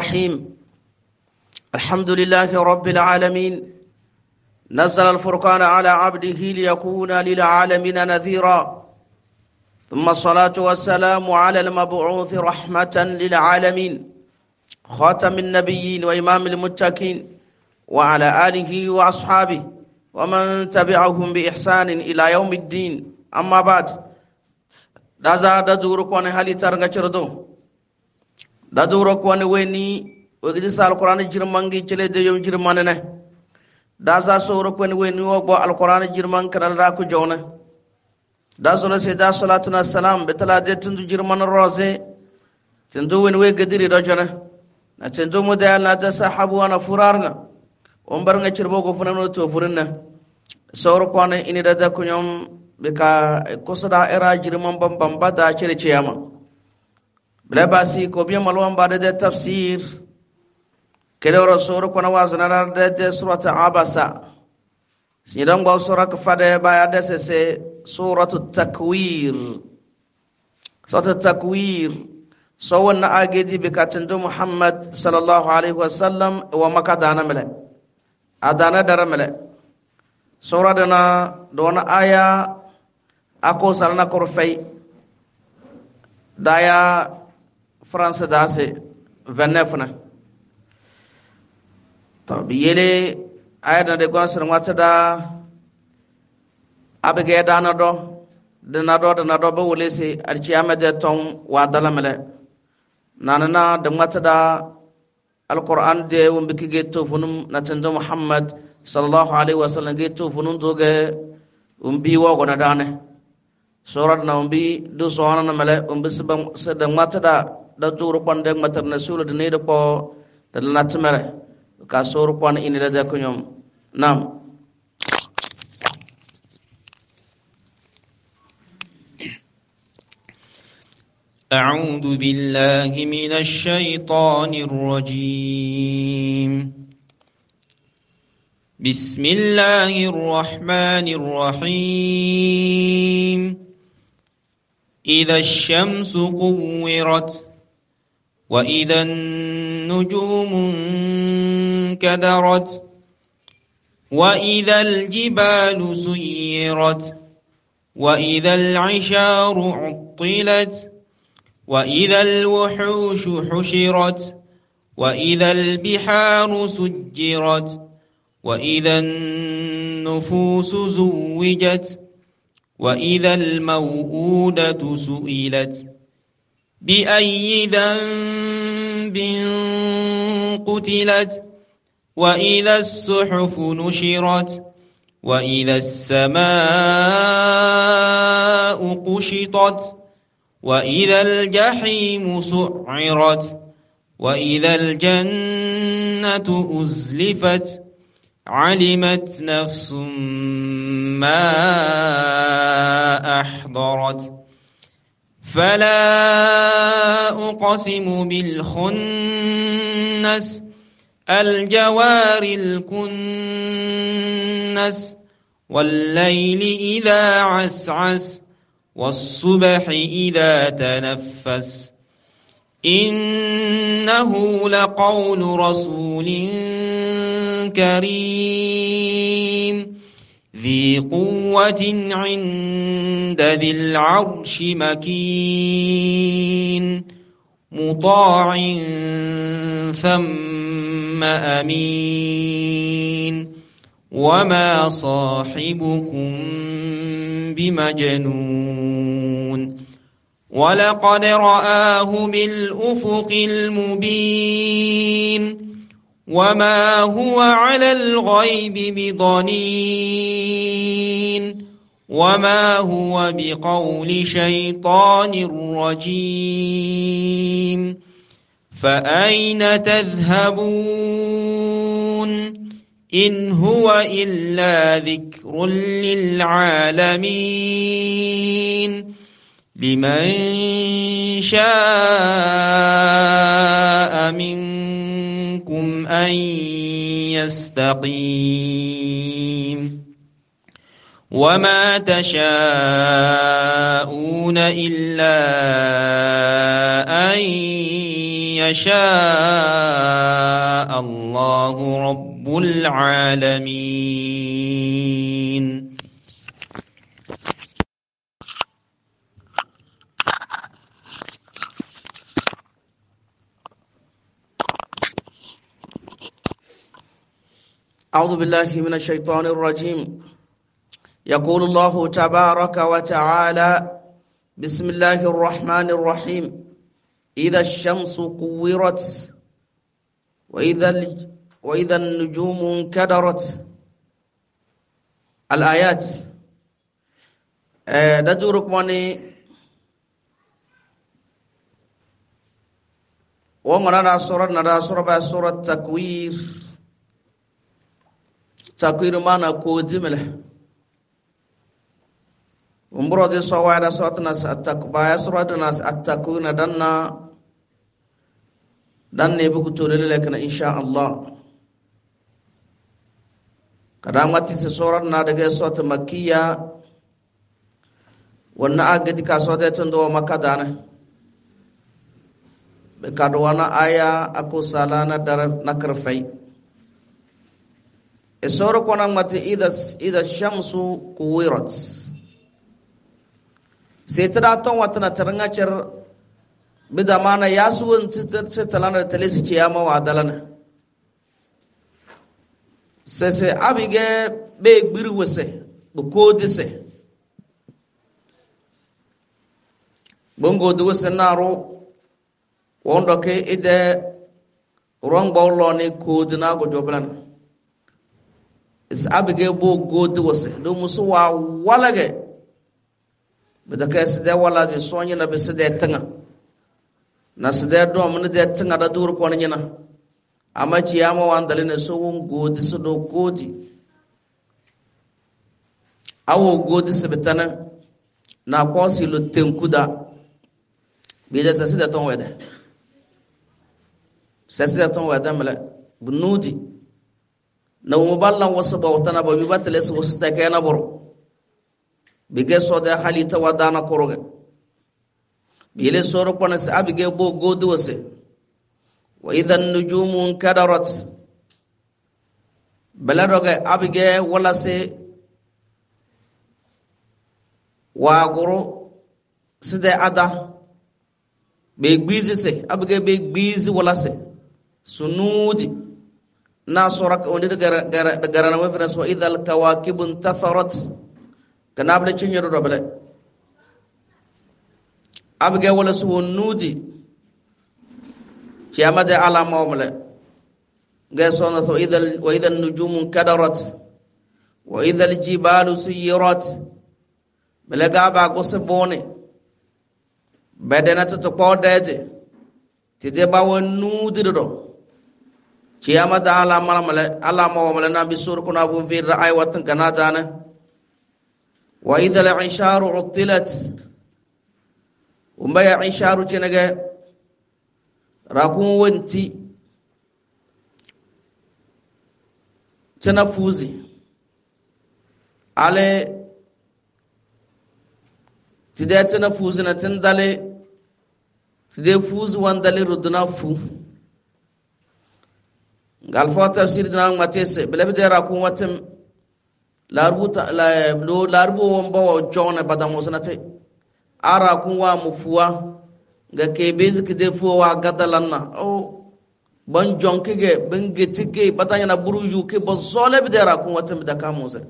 الرحيم. الحمد لله رب العالمين، نزل الفرقان على عبده ليكون للعالمين نذيرا، ثم الصلاة والسلام على المبعوث رحمة للعالمين، خاتم النبيين وإمام المتقين، وعلى آله وأصحابه ومن تبعهم بإحسان إلى يوم الدين. أما بعد، دازا دزورك وان هالي ترغا چردو دزورك وان ويني ودرس القرآن جرمانجي چلي دي يوم جرمانه دازا سورك وان ويني وقبو القرآن جرمان كنال راكو جونه دازولا سيدا صلاتنا السلام بتلا دي تندو جرمان الروزي تندو وين وي قدري رجونه تندو مدال نادا صاحبو وانا فرارنا ومبرنا چربوكو فنانو توفرنا سورك وان إني دادا كنيوم bika kusada era jirman bambam bada cire ciyama bla basi ko biya malwan bada da tafsir kede rasul ko na wazana da surata abasa sidan go sura ka fada baya da se suratu takwir so wannan agedi bika tandu muhammad sallallahu alaihi wasallam wa makadana mala adana daramala sura dana dona aya ako salna korfay daya France dase 29 na tabiyele ayana de gonsar watada abege dana do ba wolese alci amade ton wa dalamale nanana de watada alquran de wombiki geto funum natendo muhammad sallallahu alaihi wasallam geto funun doge umbi wo gona dane surat na umbi du soana na male umbi sebang sedang mata da turu pandang mata na sulu de ne po da natmere ka suru pan ini da kunyom nam أعوذ بالله من الشيطان الرجيم بسم الله الرحمن الرحيم إذا الشمس كورت وإذا النجوم انكدرت وإذا الجبال سيرت وإذا العشار عطلت وإذا الوحوش حشرت وإذا البحار سجرت وإذا النفوس زوجت وإذا الموءودة سئلت بأي ذنب قتلت وإذا الصحف نشرت وإذا السماء قشطت وإذا الجحيم سعرت وإذا الجنة أزلفت علمت نفس ما أحضرت فلا أقسم بالخنس الجوار الكنس والليل إذا عسعس والصبح إذا تنفس إنه لقول رسول كريم ذي قوة عند ذي العرش مكين مطاع ثم أمين وما صاحبكم بمجنون ولقد رآه بالأفق المبين وما هو على الغيب بضنين وما هو بقول شيطان رجيم فأين تذهبون إن هو إلا ذكر للعالمين لمن شاء منكم أن يستقيم وما تشاءون إلا أن يشاء الله رب العالمين. أعوذ بالله من الشيطان الرجيم. يقول الله تبارك وتعالى: بسم الله الرحمن الرحيم. إذا الشمس كورت وإذا النجوم انكدرت. الآيات دجورك ماني ومنا سورة تكوير. تكوير مانا كودمله ومبرودي سوادا سوتناس التكبايا سورتناس التكوين دنا بكتول لكن إن شاء الله كرامتي سورة نادجة صوت مكية ونأجد كصوت تندو مكدانه بكادوانا آية أكو سالانا در نكرفي السورة كنا متى إذا الشمس كورت سيتراتون واتنا ترنجر بدمانا ياسون ستلانا تلسي كياما وعدلنا سيسي أبيجي بيك بيروسي بكودسي بونغو دوسي نارو وندوكي إده رونغ باولوني كودنا كجوبلنا is abige bo godi wose do musu wa walage bida kes de wala je sonyi na bese de tanga na sede do mun de tanga da dur ko nyina ama ciyama wan dalene so won godi so do godi awo godi se betana na ko si lo tenkuda bida se de ton wede se de ton wede mala bunudi na muballa wasu bautana ba bibatale su wasu take na boro bige so da halita wadana koroge bile soro kona sa abige bo godu wase wa idha an-nujumu kadarat balaroge abige wala se wa goro side ada be gbizi se abige be gbizi wala se sunudi ناصرك وندر غرنا وفرس وإذا الكواكب انتثرت كنابل تشنير ربله أبغى ولا سو نودي كيامة على مومله جسونا وإذا النجوم انكدرت وإذا الجبال سيرت بلغا باغوس بوني بدنا تتقودت تدبا ونودي دو كيامة على مومل نبي سور كنا أبو في الرأي وطن كناتانا وإذا العشار عطلت وما عشار جنجا راكون وانتي تنفوزي على تدي تنفوزي نتندالي تدي فوز واندالي ردنا فو galfo tafsir dina matese belabde ra ku watem larbu wombo jone badamo sanate ara ku wa mufuwa ga ke bezik de fo wa gadalanna o ban jonke ge ben getike batanya na buru yu ke bozole be ra ku watem da kamose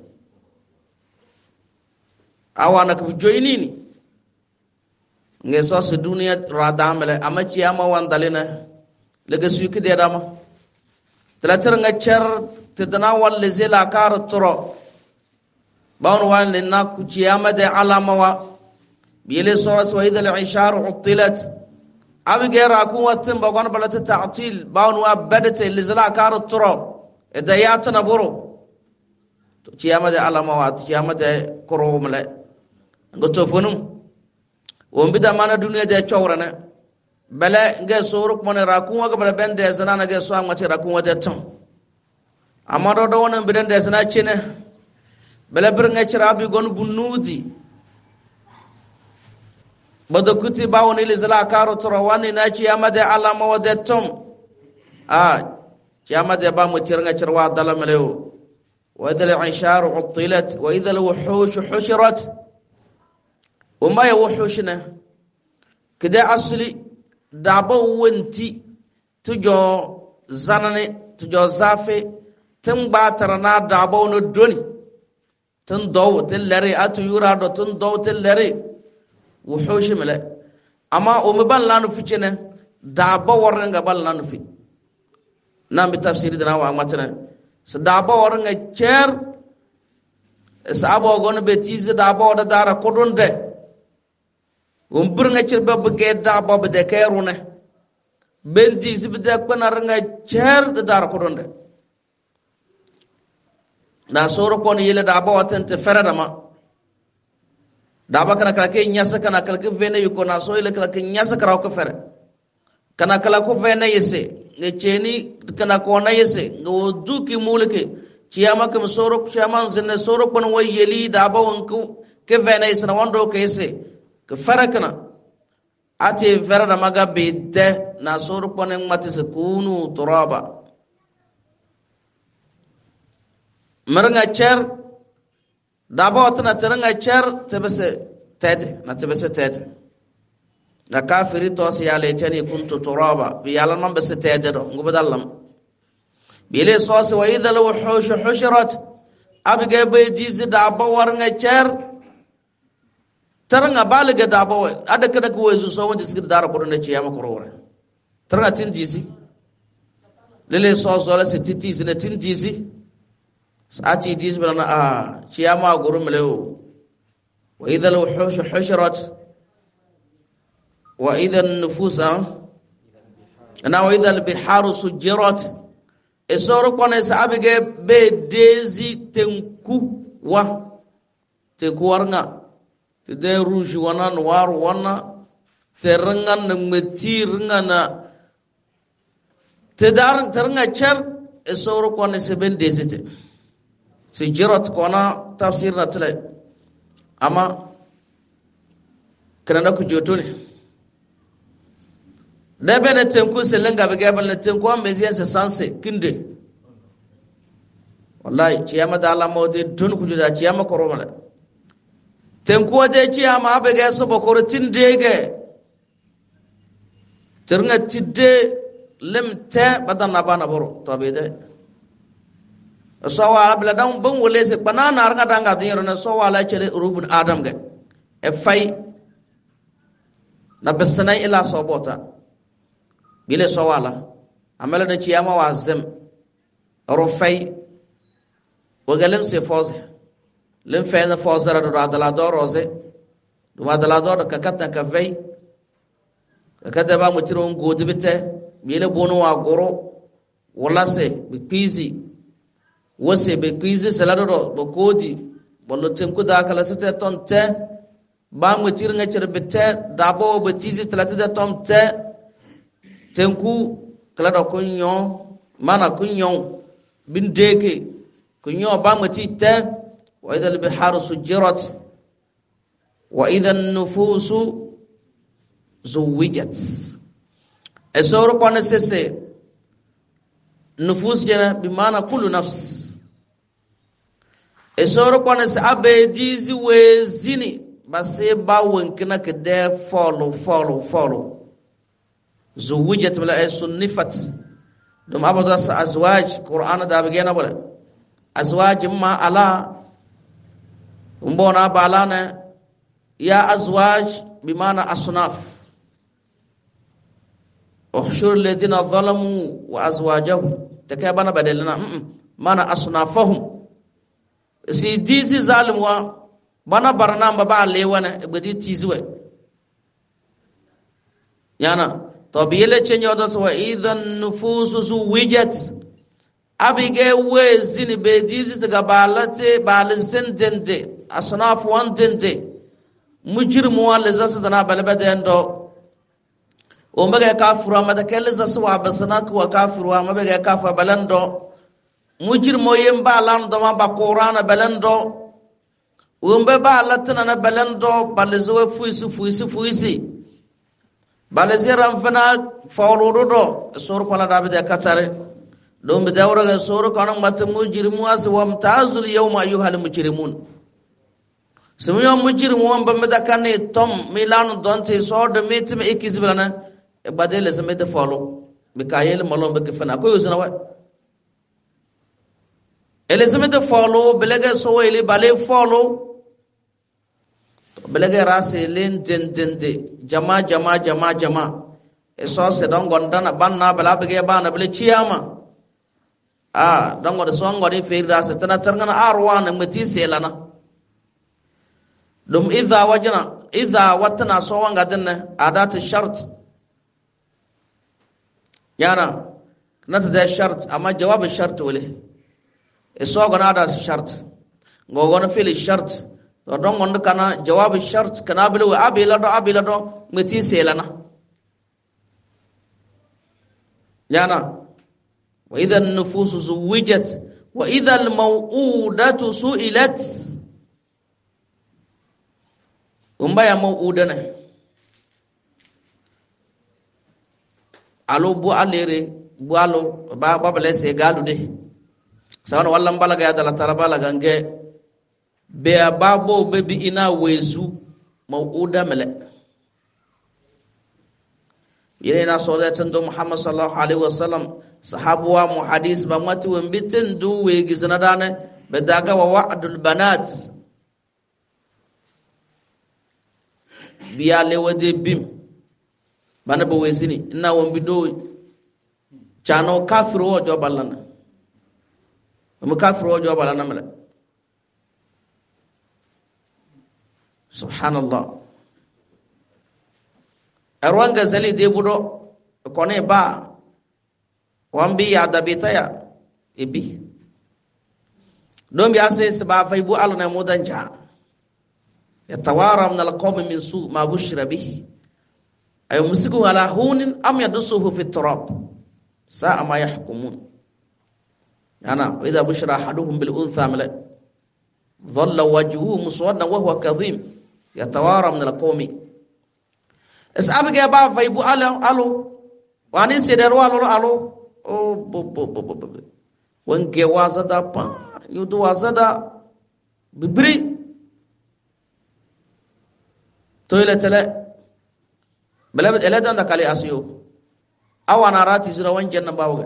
awana ku joinini nge so se dunia radamele amachi ama wandalena lega su ke de dama تلاتر نجار تدناول لزيلا كار الطرق بون وان لنا كجيامة علامة بيلي صورة وإذا العشار عطلت أبي غير أكون واتم بقون بلت تعطيل بون وابدت لزيلا كار الطرق إذا ياتنا برو جيامة علامة جيامة كرو ملا قلت فنم ومبدا مانا دنيا دي چورنا bele nge soruk mone rakun waga bele bende zana na ge so amati rakun wade tan amado do wonen bidende zana chine bele bir nge chirabi gon bunudi bodokuti bawoni le zala karo toro wani na chi amade alama wade tan a kiyama de ba mu tirnga cirwa dalamalew wa idhal insharu utilat wa idhal wuhush hushirat umma ya wuhushna kida asli daba wonti tujo zanane tujo zafe tun ba tarana daba no doni tun daw tin lare atu yura do tun daw tin lare wuhush mala amma ban lanu ficene daba warnga bal lanu fi nam bi tafsir dana wa matana sa daba warnga cher sa abo gon be tiz daba da dara kodonde burnga cirbe be daba be de kerune ben tiz be de kwanarnga cher da dara kodonde na soro kon yele daba watante ferada ma daba kana kala ke nyasa kana kala ke vene yuko na so yele kala ke nyasa kara ko fere kana kala ko vene yese nge cheni kana ko na yese ngo duki mulke ciyama kam soro ciyama zinne soro kon way yeli daba wonko ke vene yese na wando ke yese ke fere kana ate fere da maga be de na soro kon ngati se kunu turaba maranga cher daba watana teranga cher tebese tete na kafiri to si yale tani kuntu turaba bi yalla man bese tete do ngubadallam bile so se wa idhal wuhush hushirat abige be dizi daba waranga cher teranga baliga daba wa adaka da ko wezu so wonde sigir dara ko do ci yama ko rore teranga tin dizi lele so la se titi sine tin dizi ati diz bana ciyama guru melew wa idhal wuhush hushirat wa idhan nufus ana wa idhal biharu sujirat esoro kone sabige be dezi tenku wa te kuwarnga te de rouge wana noir wana te rangan metir ngana te dar teranga cher esoro kone se ben dezite sujirat kona tafsir na tale ama kana ku jotone debe ne tenku selenga be gabal ne tenku am mezian se sanse kinde wallahi ciyama da Allah mawte don ku juda ciyama ko romala tenku de ciyama be ga so bokoro tindege terna tidde lemte badana bana boro to be de so wala bla dan ban wole se banana arga danga dinero na so wala chele rubun adam ga e fay na besana ila sobota bile so wala amala na ciyama wa zem ro fay wogalem se foze lem fay na foze ra do adala do rose do adala do ka katta ka fay ka da ba mu tiro ngodi bite bile bonu wa goro wala se bi pizi wose be kwizi salado bo kodi bollo tenku da kala tete tonte ba mu tirnga cirbete dabo be tizi talata tonte tenku kala do kunyo mana kunyo bindeke kunyo ba mu tite wa idhal biharu sujirat wa idhan nufusu zuwijat esoro kone sese nufus jana bi mana kullu nafs esoro kone se abe dizi we zini base ba wonkina ke de follow zuwijat bala sunnifat dum abada sa azwaj qur'an da bagena bala azwaj ma ala umbona balana ya azwaj bimana asnaf uhshur alladhina zalamu wa azwajahum takabana badalna mana asnafahum si dizi zalimwa bana barna ba lewana ibadi tizwe yana to biyele chenyo do so idhan nufusu zuwijat abige wezini be dizi daga balate balsendende asnaf wandende mujrimu wala zasu dana balbadendo o mbaga kafiru amada kelle zasu wa basanak wa kafiru ambaga kafa balando mujrimo yemba lando ma ba qur'ana balando umbe ba latana na balando balzo fuisi balziram fana fawludo sor pala dabe de katare dum bidawra ga soro kanang mat mujrimu as wa mtazul yawma ayyuhal mujrimun sumyo mujrimu wa bamda kanne tom milan donte sord metim ekizbana badele semete follow bikayel malom be kefana ko yusna wa ele semete follow belega so ele bale follow belega rase len dendende jama eso se don gondana banna bala bege bana bele chiyama don godo so ngodi feerda se tana tarngana arwana mati selana dum idha watna so wanga dinna adatu shart yana nata da shart amma jawab shart wale eso gona da shart gogono fili shart to don gondo kana jawab shart kana bele abila do mati selana yana وإذا النفوس زوجت وإذا الموءودة سئلت umbaya mau'udana alo bu alere bu alo ba babale se galu de sawana wallan balaga ya dala tala balaga nge be babo bebi ina wezu mau'uda mele yena sodatan do Muhammad sallallahu alaihi wasallam sahabu wa muhadis ba mati wembitin du we gizana dane be daga wa wa'dul banat biya le waje bim bana bo wezini ina wombi do chano kafiru wo jo balana mu kafiru wo jo balana mala subhanallah arwan gazali de budo kone ba wambi ya dabita ya ibi dom ya sai saba faibu alna mudanja yatawara min alqawm min su ma bushra bih ay musiku ala hunin am yadsuhu fi turab sa'a ma yahkumun yana idha bushra ahaduhum bil untha mala dhalla wajhuhu muswaddan wa huwa kadhim yatawara min alqawm asabga ba faibu alo wani sedar alo oh bo wange wazada pa yudu wazada bibri toiletele bela ele dan da kali asiyo awana rati zura wanjen na bawga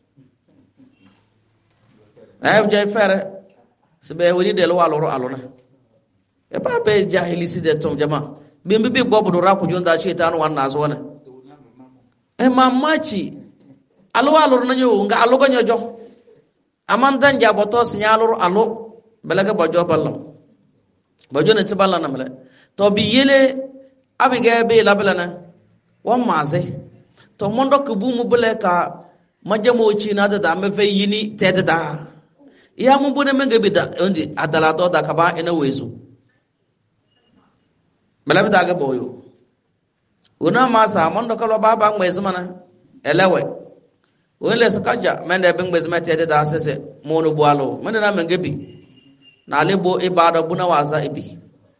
ay jay fere sibe woni del waloro alona e pa be jahili side tom jama bimbi bobu do rako jonda shaytan wanna azwana e mamachi alwalor nanyo nga alogo nyojo amandan jaboto sinyalor alo belaga bojo ballam bojo ne tiballa namle to bi yele abige be lablana won maze to mondo ko bumu bele ka majamo china da me fe yini tedda ya mu bune menge bida ondi adala to da kaba ina wezu belabi daga boyo una masa mondo ko baba ngwezu mana elewe wele sakaja mende beng bezma tede da sese mono boalo mende na mengebi na lebo ibada buna wasa ibi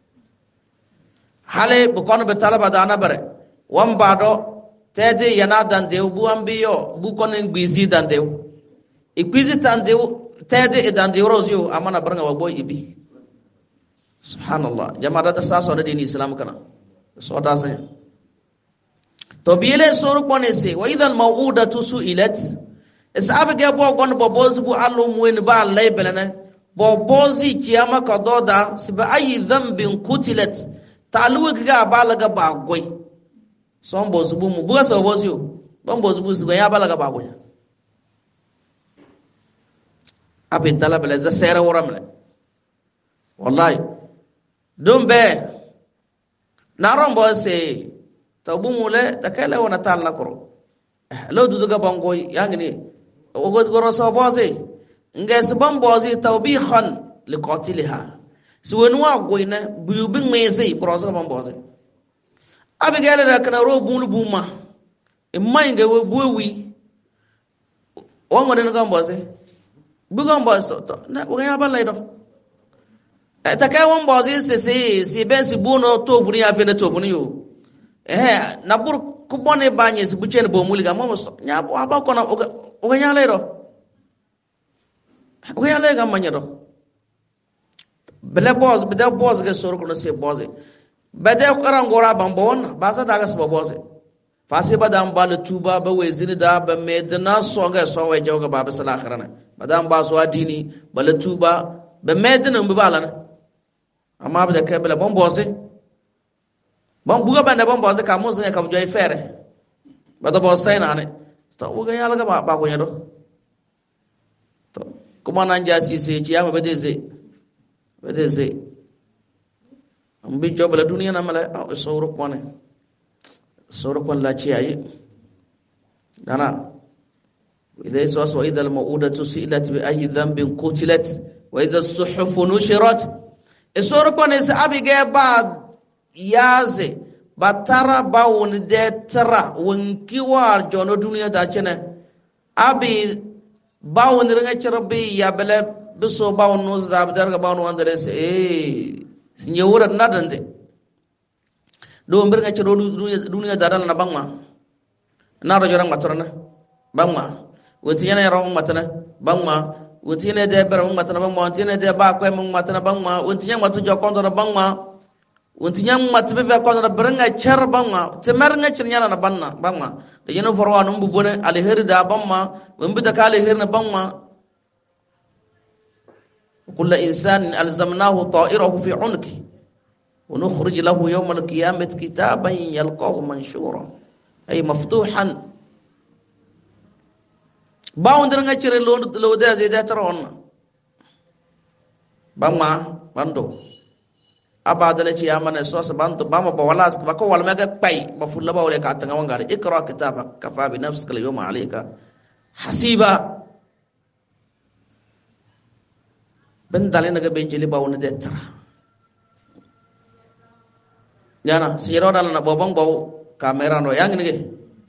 hale bukono be talaba da na bare wan bado tede yana dan de bu ambiyo bu kono ngbizi dan de ikwizi tan de tede e dan de rozio amana baranga wa boy ibi subhanallah jama'a da saso da dini islam kana so da zan to biele soru bonese wa idhan mau'udatu su'ilat isabe ge bo gon bo bozbu allo muwen ba lay belana bo bozi kiyama ka doda siba ayi dhanbin qutilat taluwa ga balaga ba goy son bozbu mu buga so bozio bon bozbu siba ya balaga ba goy abin talab la za sera waramla wallahi dumbe naron bo se tawbumule takala wana tal nakro lo duduga bango yangni ogo goro so boze nges bambozi tawbihan liqatilha suwenwa goina buyubin meze proso bamboze abigale da kana ro bunu buma imma inga we buwi wango den gamboze bugam bozo to na wo ya balai do takay won bozi si ben si buno to buni afene to buni yo nabur kubone banye si buchen bo muliga mo nya aba kona o nya lero we ale ga manya do bele boz bede boz ge sor ko se boze bede qaran gora ban bon ba sa daga so boze fasi badam bal tuba ba we zini da ba medna so ga so we jawga ba ba sala kharana badam ba so adini bal tuba ba medna mbi balana amma ba da kai bele bon boze bon buga banda bon boze ka mun sun ka joy fere ba da boze sai na ne to uga yala ga ba ko nyado to kuma nan ja si se ci yama bede ze ambi jobla duniya na mala sawru kon la ci ayi dana idha iswas wa idha al-mau'udatu su'ilat bi ayyi dhanbin qutilat wa idha as-suhuf nushirat sawru kon is abige ba yaze batara ba won de tara wonki war jono duniya da cene abi ba won ringa cerbi ya bele biso ba won nuz da abdar ga ba won wandale se sinye wura nadande do mbir nga cero duniya daral na bangma na ro jorang matrana bangma woti yana yaro matana bangma woti ne de ber matana bangma woti ne de ba ko mun matana bangma woti nyang matu jokondo bangma woti nyang matu be ko na ber nga cer bangma te mer nga cer nyana na banna bangma de yeno forwa no mbubone ali heri da bangma wambi da kale heri na bangma kullu insanin alzamnahu ta'irahu fi 'unqi ونخرج له يوم القيامة كتابا يلقاه منشورا أي مفتوحا باوندر ngacire lo de azeda taron bamma bando abadale ci amane sos bantu bama ba walas ba ko wal mega pay ba fulla ba wala ka tanga wangale ikra kitaba kafa bi nafsika al yawma alayka hasiba ben dalena ga benjeli bawuna de tara yana siro dal na bobang baw kamera no yang ni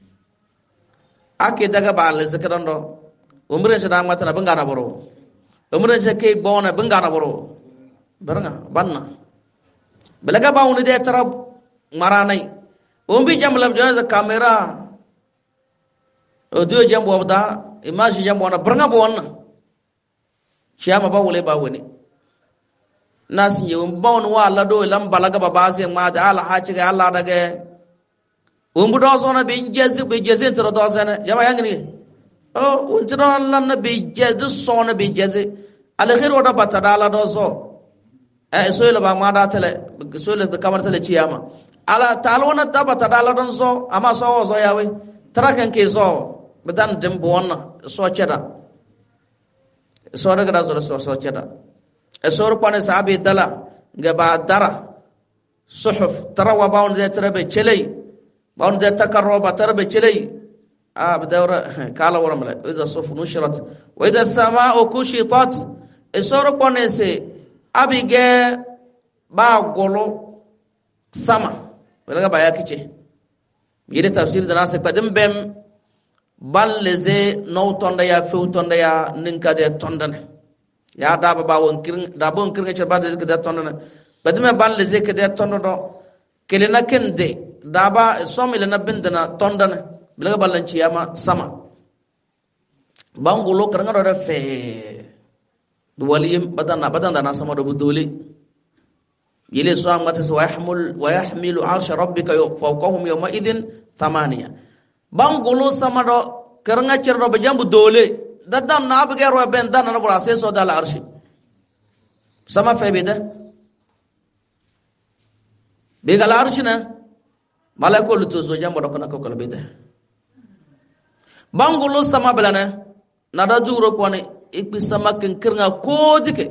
ake daga bal zakaran do umren sada mata na bangana boro umren se ke bona bangana boro baranga banna belaga baw ni de tarab maranai umbi jam lab joza kamera audio jam wabda image jam bona baranga bona shama bawule bawoni nas nyewum bawon wala do lam balaga babase ma da ala haci ga Allah daga umbu do so na be jeze tro do sana jama yangni o untro Allah na be jeze so na be jeze ala khair wada batadala do so so ila ba ma da tele so ila kamar tele ciyama ala talwana da batadala don so ama so yawe tarakan ke so bidan dimbo wonna so ceda so daga da so ceda esor pane sahabi dala nga ba dara suhuf tarawa baun de tarabe chelei baun de takarro ba tarabe chelei bidawra kala wara mala iza suf nushrat wa iza samaa'u kushitat esor pane se abige ba golo sama wala ba yakiche yide tafsir dana se kadem bem balleze no tonda ya fu tonda ya ninka de tondana ya da ba won kirin da bon kirin ce ba da ke da tondo badime ban le zeke da tondo do kele na kende da ba som ile na bindana tondo na bilaga ballan ciyama sama bangulo karanga do da fe waliyim badana na sama do buduli yele so amata wa yahmilu arsha rabbika fawqahum yawma idhin thamaniya bangulo sama do karanga cerdo be jambu dole dadan na abge ro ben dan na bura sai so dal arshi sama fe beda be gal arshi na malakul to so jambo ko na ko kala beda bangulo sama belana na da juro ko ne ikbi sama kin kirnga ko dike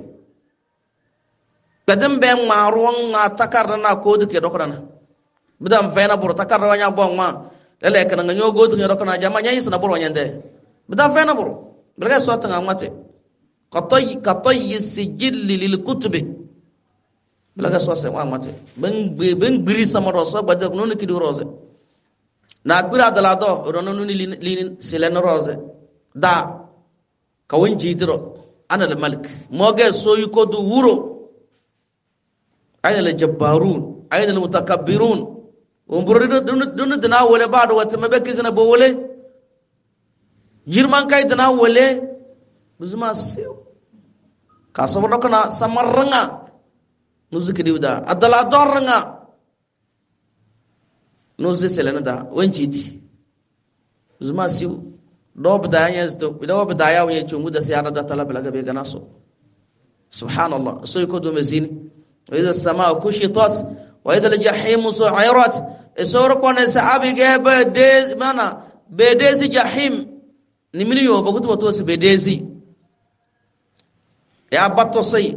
bedem ben ma ruwan na takar na ko dike do ko na bidam fe na buru takar wanya bon ma lele kan nga nyogo to do ko na jama nyi sna buru nyande bidam fe na buru belaga sota ngamate qatay sijil lil kutubi belaga sota ngamate ben biri samaro so bada non ki do rose na kura dala do rono ni lin silen rose da kawin jidiro ana al malik moge so yuko du wuro ayna al jabbarun ayna al mutakabbirun umburu dun dina wole baado wata mabeki zina bo wole jirman kai dana wole buzuma sew ka sabro kana samarranga nuzuki diwda adala dorranga nuzi selenada wanjiti zuma siu dob da yansto dob da yawo ye chungu da siyara da talab laga be ganaso subhanallah so ko do mezini wa idha as-samaa kushitat wa idha al-jahim su'irat isor ko ne sahabi ge be de mana be dezi jahim ni miliyo bagutu wato se be dezi ya batto sai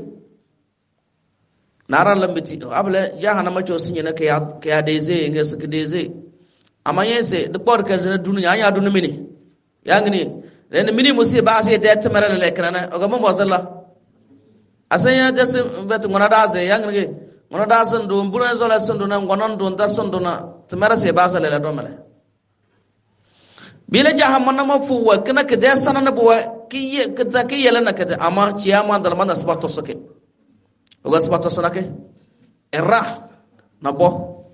naran lambiti abla jahannama cho sinye na ke ya deze nge su ke deze amanye se de por ka zena dunya ya dunu mini ya ngini len mini musi ba se de tamara le kana o ga mo sallah asanya de se bet ngona da se ya ngini ngona da san do mbuna zola san do na ngonon do da san do na tamara se ba sa le do male bila jahannama ma fu wa kana ke de sanana bo ki ka ki yela na ka ama ciyama dal man asbato sake oga asbato sanake erra na bo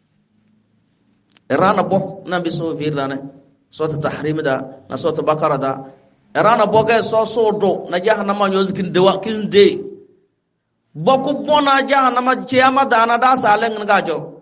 na biso virane sota tahrim da na sota bakara da erra na bo ga so do na jahannama nyozikin dewa kin de boku bona jahannama ciyama da na da salen ngajo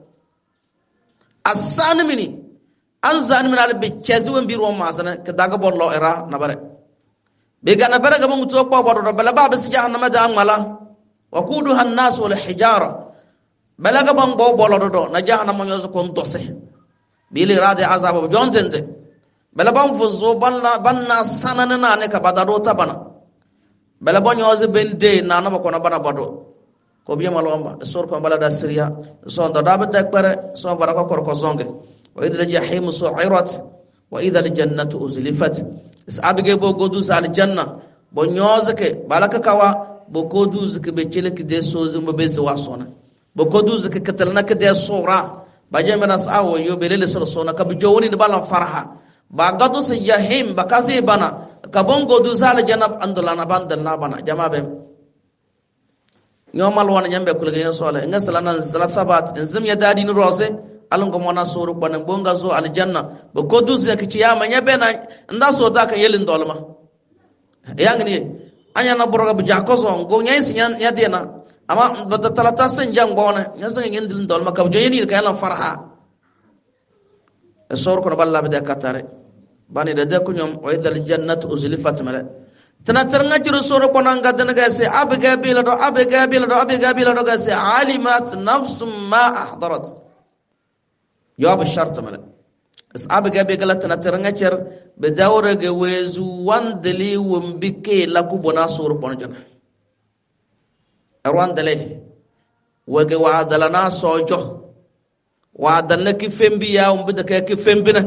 asan mini an zan min al bicezi wen biro masana ka daga bollo era na bare be ga na bare ga mu to ko bodo bala ba bis jahannama da ngala wa kuduha an-nas wal hijara bala ga ban bo bolo do na jahannama nyozo kon dose bili rade azab jontenze bala ban fuzo banna sanana na ne ka badado tabana bala bon nyozo bende na na ko na bana bado ko biya malomba sor ko bala da siriya so da da be pare so bara ko ko zonge wa idha al-jahim su'irat wa idha al-jannatu uzlifat isabige bo godu sal janna bo nyozake balaka kawa bo kodu zike be chele ki de so mo be se wasona bo kodu zike katalna ke de sura ba jeme nas awo yo belele sona ka bi jowoni ni balan farha ba gadu se jahim ba kasi bana ka bon godu sal janna andulana bandal na bana jamabe nyomal wona nyambe kulge yen sole ngasalana zalathabat zim ya dadi ni rose alungo mona suru bana bonga zo aljanna bo kodu zake ciyama nyabe na nda so ta ka yelin dolma yangni anya na boroga bu jakoso ngo nyai sinyan ya dena ama bata talata sen jang bona nyasa ngin dolma ka joyeni ka yalla farha sor ko balla be katare bani de ko nyom wa idal jannatu uzlifat mala tana tarnga jiro sor ko nan gadana ga se abga bila do ga se alimat nafsum ma ahdarat jawab shart mala asab ga be galata na taranga cer be dawra ga wezu wandali wombike la ku bona sur bon jana arwandale wage wa dalana sojo wa dalna ki fembi ya umbida ka ki fembina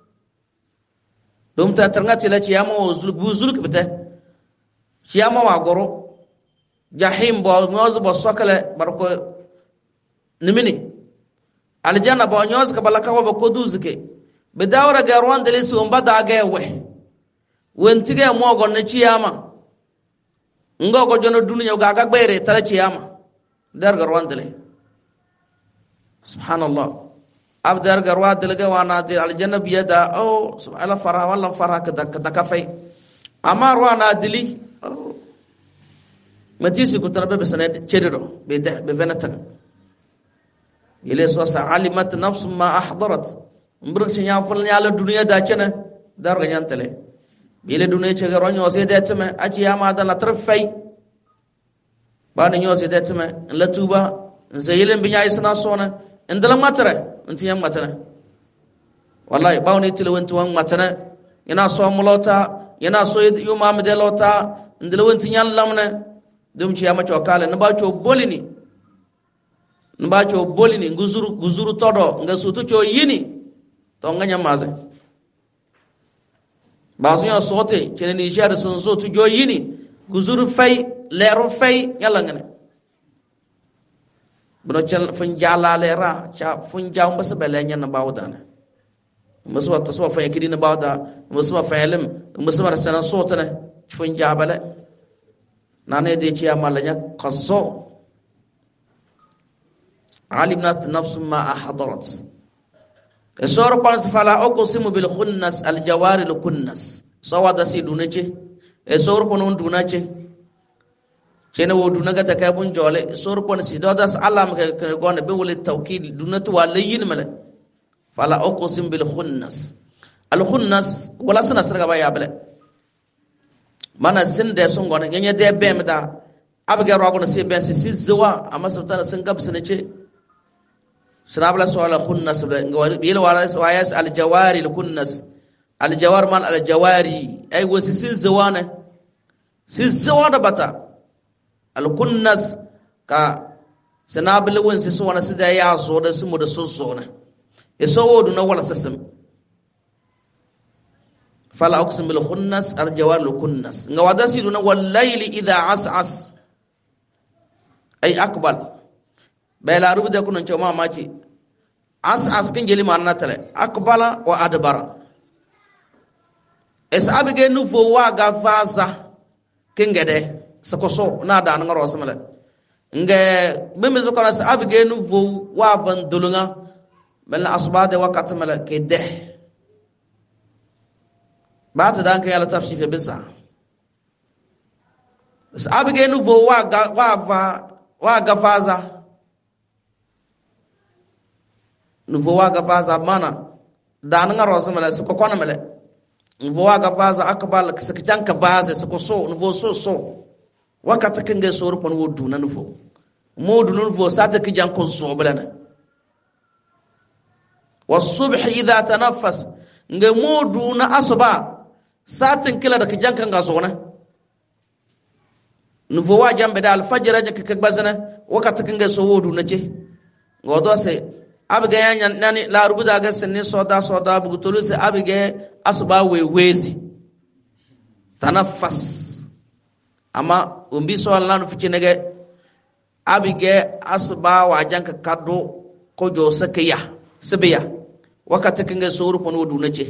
dum ta taranga cela ci yama buzul ki bita ci yama wa goro jahim bo ngoz bo sokale barko nimini aljanna bo nyoz ka balaka wa ko duzike be dawra ga rwandale su mbada ga we wentige mo gon na ciyama ngogo jono dunya ga ga gbere tala ciyama dar ga rwandale subhanallah abdar ga rwandale ga wana de aljanna biyada o subhana fara wala fara ka ka fay amar wana dili matisi ko tarbe be sanad ceddo be venatan ile so sa alimat nafs ma ahdarat mbur ci nyafal nyala dunya da cene dar ga nyantale ile dunya ce ga ronyo se de teme aci yama da la tarfai ba ni nyo se de teme la tuba zayilen binya isna sona indala matare intiyan matana wallahi ba woni tilwanti wan matana ina so mulota ina so yuma madelota indala wanti nyan lamne dum ci yama cokale na ba co bolini guzuru todo nga sutu co yini to nga nyamaze ba su yo sote cene ni jare sun so tu jo yini guzuru fay leru fay yalla ngene bro cel fun jala lera cha fun jaw mbasa bele nyen bawdana mbasu watta so fay kidina bawda mbasu wa faylem mbasu wa sana sotane fun jabale nane de ci amala nya qasso alimnat nafs ma ahdarat esor pans fala uqsimu bil khunnas al jawari al kunnas sawada si dunace esor konon dunace cene wo duna ga ta kai bun jole sor kon si do das alam ka gona be wala tawkid dunatu walayin mala fala uqsim bil khunnas al khunnas wala sana sarga ba ya bale mana sin de sun gona nyanya de bemda abga rogo na se ben si zwa amma sultana sun gab sun ce sunabla suala khunnas bil wala wayas al jawari al khunnas al jawar man al jawari ay wo si zwana si zawada bata al khunnas ka sunabla won si suwana si da ya zo da su mu da su zona eso wodu na wala sasam fala uqsim bil khunnas al jawar al khunnas nga wadasidu na wal layli idha as'as ay akbal bayla rubda kunun cewa maci as kin geli manna tale akbala wa adbara es abige nu fo wa ga faza kingede sakoso na da nan ro samala nge beme zo kana sa abige nu fo wa van dulunga bal asbade waqt mala kede ba ta dan kai ala tafsir bisa es abige nu fo wa ga faza nuvo waga faza mana dan nga roso mala su ko kona mala nuvo waga faza akbal sakjan ka baze su ko so nuvo so wakati kinge so rupon wodu na nuvo modu nuvo sata ki jan ko so blana wasubh idha tanaffas nge modu na asuba satin kila da ki jan kan ga so na nuvo wa jambe da alfajr ja ka bazana wakati kinge so wodu na ce ngodo se abige ya nani la rubuda ga sanne soda bugutulu se abige asuba wezi tanaffas ama umbi so Allah fice nege abige asuba wa janka kaddo ko jo sakiya sibiya wakati kinga soru pono dunace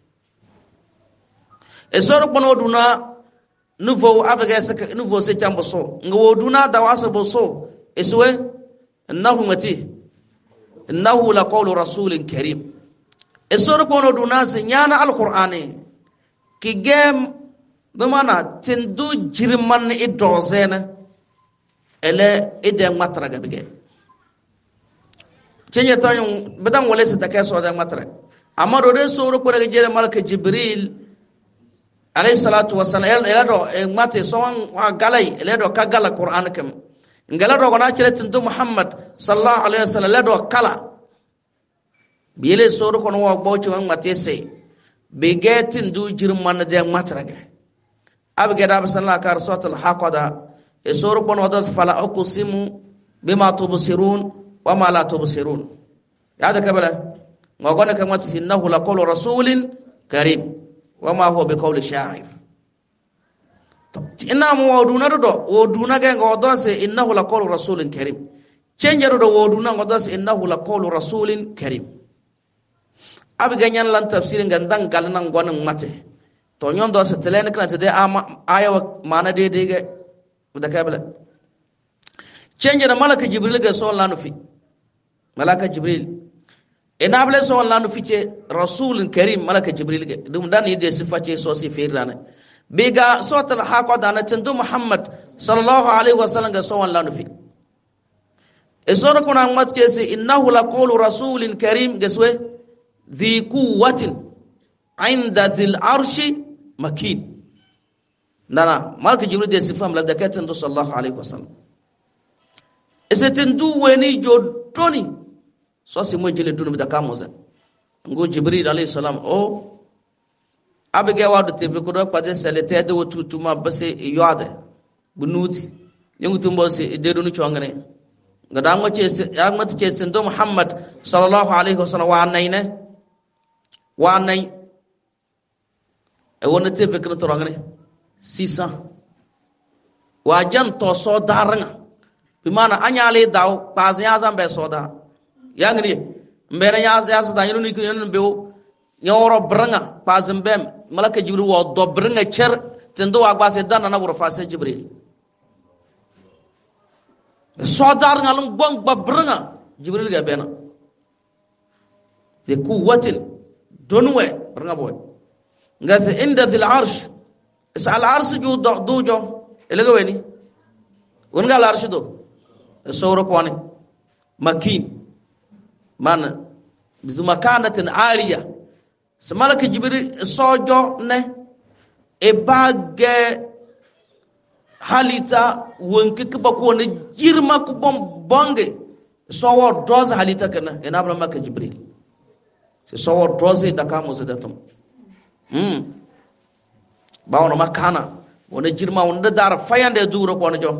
e soru pono duna nuvo abige saka nuvo se chambo so ngo duna da wasa bo so eswe innahu mati innahu la qawlu rasulin karim esoro kono dunase nyana alqur'ani kigem bimana tindu jirman idozena ele ide matra gabige chenye tanyo bedan wala se takeso da matra amaro de soro ko daga jere malaka jibril alayhi salatu wassalam ele do mate son wa galai ele do ka gala qur'an kam ngala do gona cire tindu muhammad sallallahu alaihi wasallam le do kala bile soro kono wa bawci wan matese be getin du jirman de matraga abge da sallallahu ka rasul haqada e soro kono do fala uqsimu bima tubsirun wa ma la tubsirun ya da kabala ngogona kan wati innahu la qawlu rasulin karim wa ma huwa bi qawli sha'ir ina mu woduna do woduna ga ngodo se innahu la qawlu rasulin karim cenjaro do woduna ngodo se innahu la qawlu rasulin karim abi ganyan lan tafsir ngandan galnan gonan mate to nyon do se telen kan te de aya mana de ga da kabla cenjaro malaka jibril ga so lanu fi malaka jibril ina bale so lanu fi ce rasulin karim malaka jibril ga dum dan yi de siface so si firana biga sotal haqo da na tindu muhammad sallallahu alaihi wasallam ga so lanu fi esoro kuna matke se innahu la qawlu rasulin karim gaswe dhi quwwatin inda dhil arshi makin nana malaka jibril de sifam la da katin sallallahu alaihi wasallam esetin du weni jodoni so si mo jele dunu da kamoza ngo jibril alayhi salam o abige wadu tebe ko do pade selete de wotutuma base yode bunuti yengu tumbo se de dunu chongane ngada ngo ce ya mata ce sindo muhammad sallallahu alaihi wasallam wa nay e wona tebe ko to rangane 600 wa jan to so daranga bi mana anyale daw paz ya zambe soda yangri mbere ya da yinu ni kunu bewo nyoro branga pazembem malaka jibril wo do branga cher tendo wa gbase dana na wuro fase jibril sodar ngalum gong ba branga jibril ga bena de quwwatin donwe branga boy ngate inda dhil arsh is al arsh ju do jo elega weni wonga larshido sawro kwani makin man bizu makanatin aliya so malaka jibril sojo ne e bagge halita wonke ke bako ne jirma ko bonge so wo doz halita kana ina abla maka jibril so wo doz da ka musadatum bawono makana wona jirma wonda dar fayande duro ko ne jo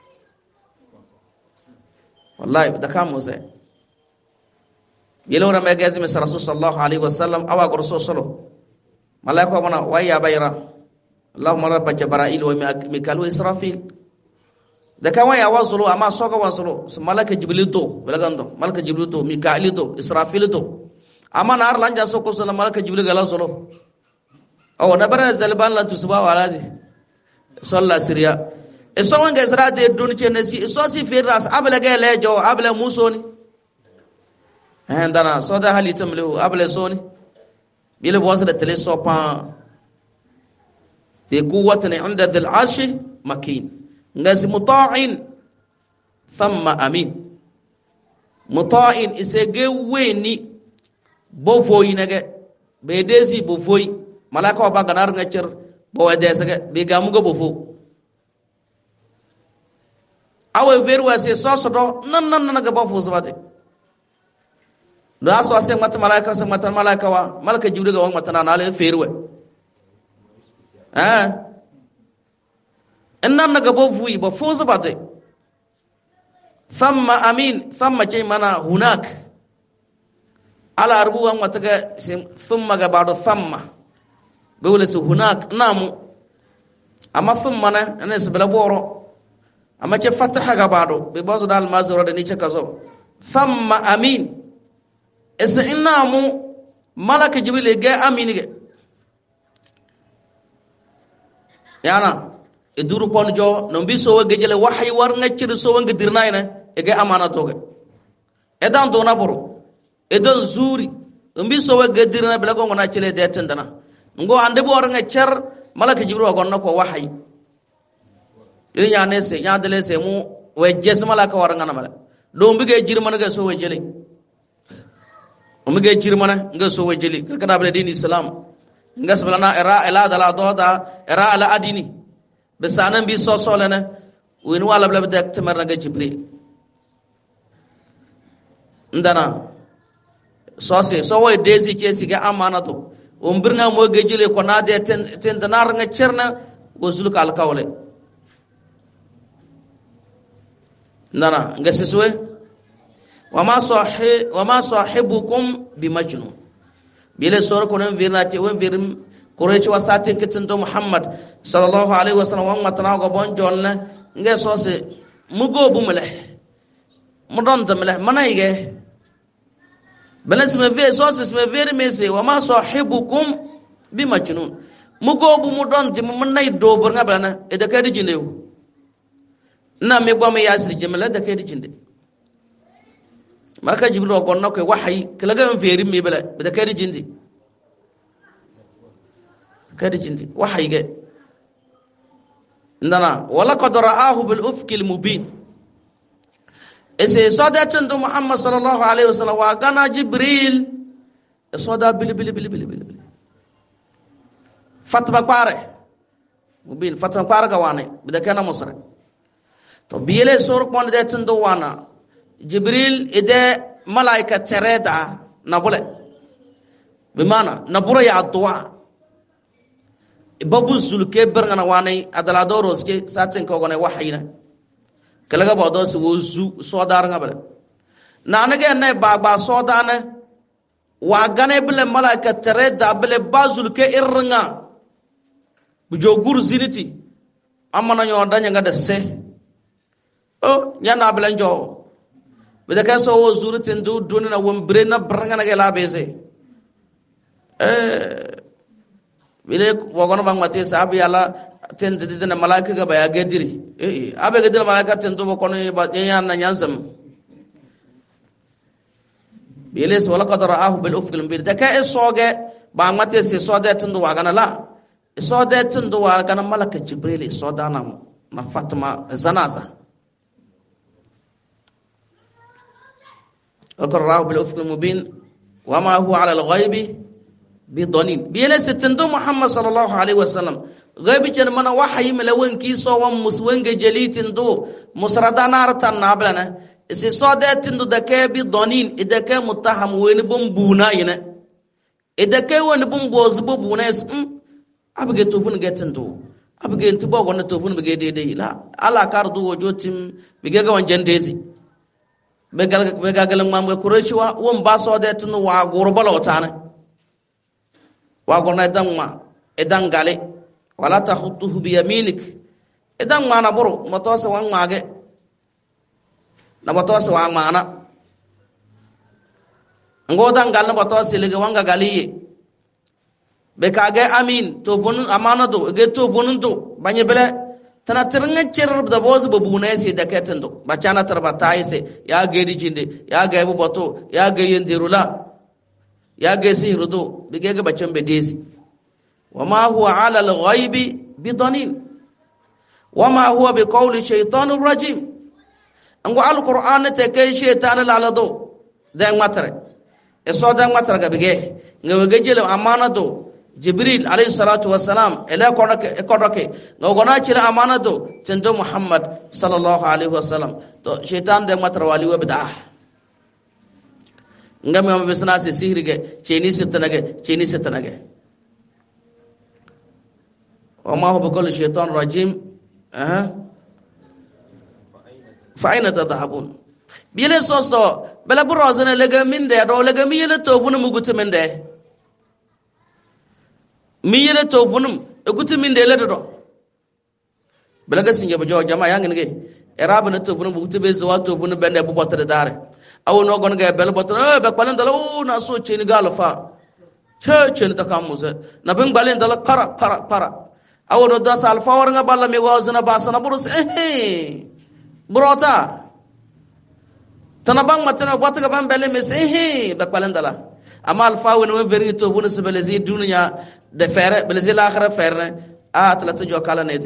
wallahi da ka musa yelo rama gazi mi rasul sallallahu alaihi wasallam awa ko rasul sallallahu malaika wana waya bayra allahumma rabb jibril wa mikal wa israfil da ka waya wasulu amma soga wasulu malaka jibril to belagando malaka jibril to mikal to israfil to amma nar lanja soko sallallahu malaka jibril gala solo aw nabara zalban la tusba walazi sallallahu siriya eso wanga israte dun chenesi eso si firas abla gele jo abla musoni ndana soda halitam le abla soni bile bosa da tele sopa fi quwwatin 'inda dhil 'arshi makin ngasi muta'in thumma amin muta'in isege weni bofo yinage be desi bofoi malaka ba ganar ngacer bo wedesege be gamugo bofo awe verwa se sosodo nan ga bofo zabate da so ase mata malaika wa malaka jibril ga mata na ale ferwe innan ga bofu ba fuzu ba dai thumma amin thumma jay mana hunak ala arbuwan mata ga thumma ga bado thumma dole su hunak namu amma thumma na ne su bala boro amma ce fataha ga bado be bazo dal mazuro da ni ce kazo thumma amin esa inamu malaka jibril ga aminige yana iduru ponjo no biso wa gejele wahyi war ngacir so wanga dirnayna e ga amana toge edan do na boro edan zuri mbiso wa gadirna bela go ngona cile de tendana ngo ande bo war ngacer malaka jibril wa gonna ko wahyi nya ne se nya dele se mu we jes malaka war ngana mala do mbige jirmana ga so wajele umige jirmana nga so wajeli kada bala dini islam nga sablana era ila dala doda era ala adini besanan bi so solana win wala bla dak tamar nga jibril ndana so se so way desi ke siga amanato umbirnga mo gejele ko na de ten danar nga cerna wozul kal kawle ndana nga seswe wama sahibukum bimajnun bile sor ko nan virnati won virim kurechi wasatin kitin do muhammad sallallahu alaihi wasallam wa matana go bon jolna nge sose mugo bu mele mudon da mele manayge balas me ve sose me veri mese wama sahibukum bimajnun mugo bu mudon di munay do bor ngabana e da kadi jindew na me gwa me yasri jemela da kadi jinde maka jibril ko nokko wahyi kalaga feri mi bela be da kadi jindi wahyi ge ndana wala qad ra'ahu bil ufki al mubin ese sadatan do muhammad sallallahu alaihi wasallam wa gana jibril soda bil fatba pare mubin fatba pare ga wane be da kana musra to biele sor ko de tando wana jibril ide malaika tereda nabule bimana nabura ya adwa babu zulke berngana wani adala doros ke satin ko gone wahayina kalaga bodo su wuzu sodar ngabale nanage ne baba sodane wa gane bile malaika tereda bile bazulke irnga bujogur ziniti amana nyo danya ngada se o nyana bile njo bida ka so zuritin du dunina wombre na brangana ke labeze bile wogono bang mate sabi ala ten de na malaika ga baya gediri abe gedira malaika ten to kono ba yan na nyansam bile so wala qadara ahu bil ufq al mubin da ka soge ba mate se sode ten do wagana la sode ten do wagana malaka jibril sodana na fatma zanaza وقراه بالأفق المبين وما هو على الغيب بضنين بيلا ستندو محمد صلى الله عليه وسلم غيب جن من وحي ملون كيسو ومسوين جليتندو مسردانا رتان نابلنا إسي صادتندو دكي بضنين إذا كان متهم وين بمبونا ينا إذا كان وين بمبوزبو بونا أبغي توفون جتندو أبغي انتباه وانا توفون بغي دي لا على كاردو وجوتهم بغي وان جنديزي begagal mam ga kureshwa won ba so de tunu wa gorbalo tane wa gorna edan gale wala takhutuhu bi yaminik edan ma na buru matosa wan mage na matosa wa mana ngodan gal na matosa lege wanga galiye be kage amin to funun amana do ge to funun do banye bele tana tirnga cer da bozu babuna sai da ketendo bacana tarbata yese ya gedi jinde ya ga bu bato ya ga yendirula ya ga sihrudo bige ga bacan be desi wama huwa ala al-ghaibi bidanin wama huwa bi qawli shaytanir rajim ango al-qur'an te kai shaytan lalado da matare e so da matare ga bige ngawe jele amana do jibril alayhi salatu wassalam ila kodoke ngogona chila amana do tendo muhammad sallallahu alaihi wasallam to shaitan de matar wali wa bid'ah ngam yam bisna se sihirige cheni sitanage wa ma huwa qul shaitan rajim fa aina tadhhabun bile sosto bela burozene lega minde do lega miyele to bunu mugutu minde miyele to funum ekuti min de ledo belaga singe bo jama yang nge erabe na to funum buti be zo to funum bende bu botre dare aw no gon ga bel botre be kwalen dala o na so cheni galfa cheni ta kamuze na ben balen dala para aw no da sal fawar nga balla me wazna basana burus brota tanabang matana botga ban bele me be kwalen dala amal fawen we veri to bunu se belezi dunya de fere belezi l'akhira fere a tlata jo kala nede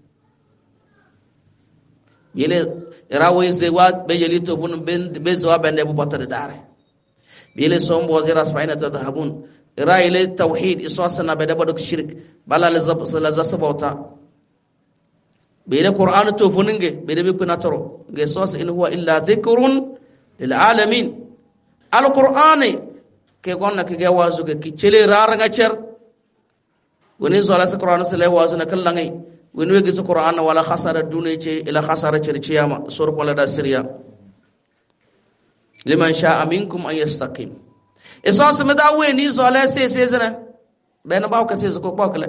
yele rawo ze wa be yeli to bunu ben be zo bende bu botta dare yele sombo zira sfaina tadhabun ra ile tauhid isosna be da bodok shirk bala la zabota bele qur'an to fununge be de be kunatoro ge sos in huwa illa dhikrun lil alamin al qur'ani ke gonna ke ga wazu ke cele raranga cer woni zola sa qur'an sele wazu na kallangai woni wegi sa qur'an wala khasara dunay ce ila khasara cer ciyama sur wala da siriya liman sha'a minkum ay yastaqim esos me da we ni zola se zena ben baw ka se ko bokle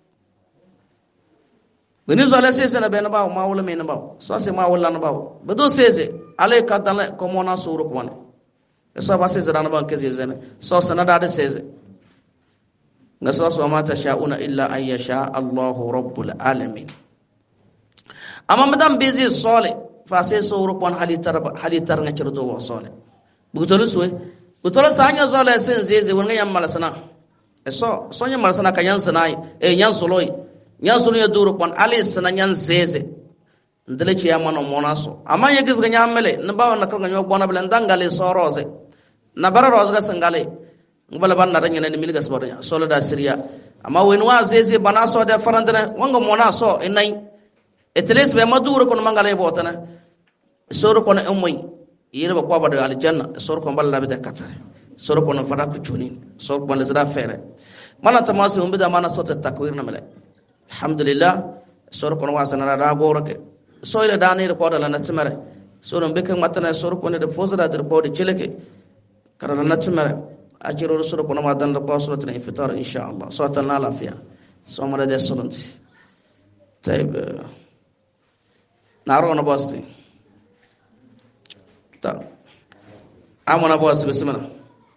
woni zola se zena ben baw ma wala me na baw so se ma wala na baw bedo seze ale ka dala ko mona suru ko ne eso ba se zana ban ke zena so sana da seze ngaso so ma ta sha'una illa an yasha Allahu rabbul alamin amma madam bezi sole fa se so rukon halitar nga cirdo wa sole bugutolu suwe bugutolu sanya zole sen zeze wonga yam malasana eso sonya malasana kanyan sanai nyan soloi nyan solo ya duru kon ali sana nyan zeze ndele ci yamano monaso amma ye gis ga nyamele na bawa na kalga nyo bona belen dangale so rose na bara rose ga sangale ngubala ban na ranya ne mi ga sabanya solo da siriya amma wen wa zeze bana so da farandana wanga monaso inai eteles be maduro kon mangale botana soro kon ummi yire ba ko bada aljanna soro kon balla be da katare soro kon fada ku chunin soro kon lazra fere mana tamasi umbi da mana sota takwir na mele alhamdulillah soro kon wasana da gorake so ile da ne ko da na timare soro be kan matana soro kon de fozra da ko de chileke karana na timare ajiro soro kon ma dan da ko soro tan ifitar insha Allah so tan la lafiya so mara de solonti tayib naro na bosti ta amona bosti bismillah